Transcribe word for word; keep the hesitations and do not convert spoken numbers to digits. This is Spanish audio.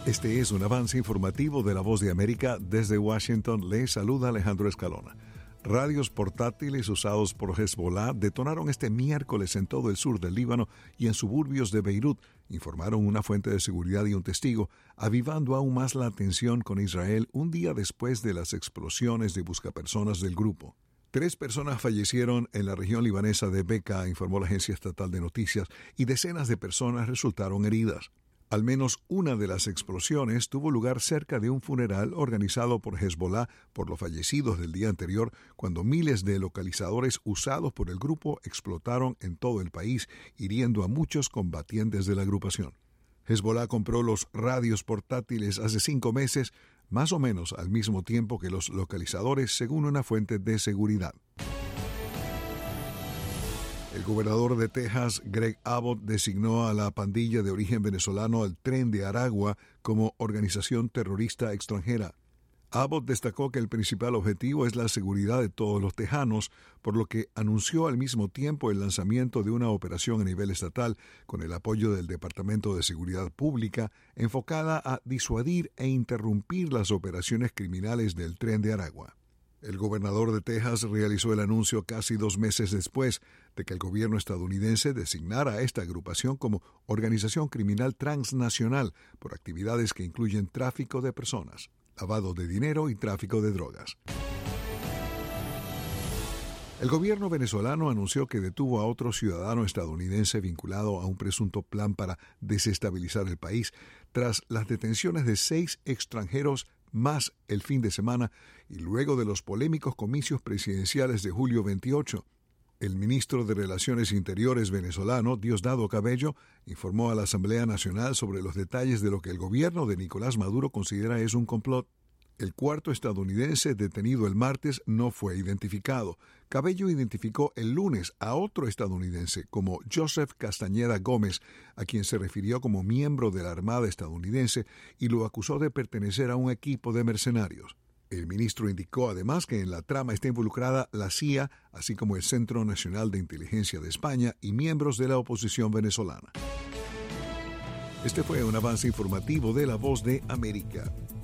Este es un avance informativo de La Voz de América. Desde Washington le saluda Alejandro Escalona. Radios portátiles usados por Hezbollah detonaron este miércoles en todo el sur del Líbano y en suburbios de Beirut, informaron una fuente de seguridad y un testigo, avivando aún más la tensión con Israel un día después de las explosiones de buscapersonas del grupo. Tres personas fallecieron en la región libanesa de Bekaa, informó la agencia estatal de noticias, y decenas de personas resultaron heridas. Al menos una de las explosiones tuvo lugar cerca de un funeral organizado por Hezbollah por los fallecidos del día anterior, cuando miles de localizadores usados por el grupo explotaron en todo el país, hiriendo a muchos combatientes de la agrupación. Hezbollah compró los radios portátiles hace cinco meses, más o menos al mismo tiempo que los localizadores, según una fuente de seguridad. El gobernador de Texas, Greg Abbott, designó a la pandilla de origen venezolano al Tren de Aragua como organización terrorista extranjera. Abbott destacó que el principal objetivo es la seguridad de todos los tejanos, por lo que anunció al mismo tiempo el lanzamiento de una operación a nivel estatal con el apoyo del Departamento de Seguridad Pública enfocada a disuadir e interrumpir las operaciones criminales del Tren de Aragua. El gobernador de Texas realizó el anuncio casi dos meses después de que el gobierno estadounidense designara a esta agrupación como organización criminal transnacional por actividades que incluyen tráfico de personas, lavado de dinero y tráfico de drogas. El gobierno venezolano anunció que detuvo a otro ciudadano estadounidense vinculado a un presunto plan para desestabilizar el país tras las detenciones de seis extranjeros más el fin de semana y luego de los polémicos comicios presidenciales de julio veintiocho. El ministro de Relaciones Interiores venezolano, Diosdado Cabello, informó a la Asamblea Nacional sobre los detalles de lo que el gobierno de Nicolás Maduro considera es un complot. El cuarto estadounidense detenido el martes no fue identificado. Cabello identificó el lunes a otro estadounidense como Joseph Castañeda Gómez, a quien se refirió como miembro de la Armada estadounidense y lo acusó de pertenecer a un equipo de mercenarios. El ministro indicó además que en la trama está involucrada la C I A, así como el Centro Nacional de Inteligencia de España y miembros de la oposición venezolana. Este fue un avance informativo de La Voz de América.